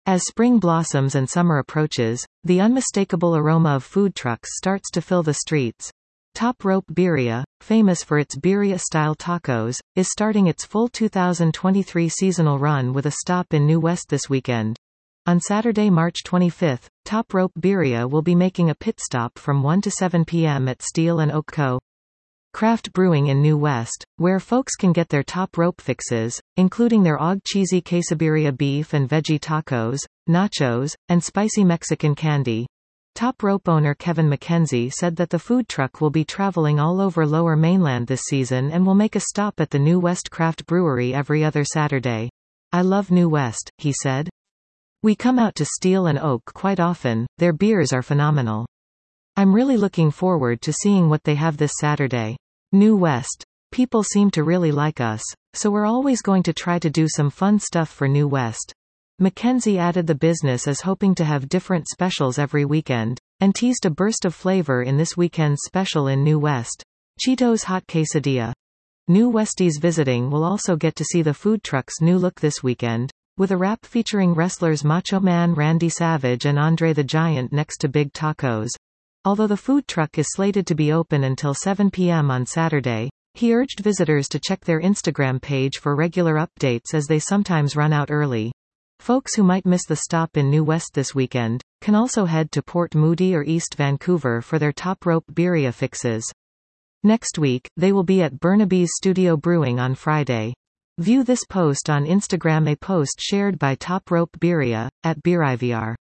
As spring blossoms and summer approaches, the unmistakable aroma of food trucks starts to fill the streets. Top Rope Birria, famous for its birria-style tacos, is starting its full 2023 seasonal run with a stop in New West this weekend. On Saturday, March 25, Top Rope Birria will be making a pit stop from 1 to 7 p.m. at Steel and Oak Co. Craft Brewing in New West, where folks can get their top rope fixes, including their Og cheesy quesabirria beef and veggie tacos, nachos, and spicy Mexican candy. Top Rope owner Kevin McKenzie said that the food truck will be traveling all over Lower Mainland this season and will make a stop at the New West Craft Brewery every other Saturday. "I love New West," he said. "We come out to Steel and Oak quite often, their beers are phenomenal. I'm really looking forward to seeing what they have this Saturday. New West. People seem to really like us, so we're always going to try to do some fun stuff for New West." McKenzie added the business is hoping to have different specials every weekend, and teased a burst of flavor in this weekend's special in New West. Cheetos Hot Quesadilla. New Westies visiting will also get to see the food truck's new look this weekend, with a wrap featuring wrestlers Macho Man Randy Savage and Andre the Giant next to Big Tacos. Although the food truck is slated to be open until 7 p.m. on Saturday, he urged visitors to check their Instagram page for regular updates as they sometimes run out early. Folks who might miss the stop in New West this weekend can also head to Port Moody or East Vancouver for their Top Rope Birria fixes. Next week, they will be at Burnaby's Studio Brewing on Friday. View this post on Instagram, a post shared by Top Rope Birria, @BeerIVR.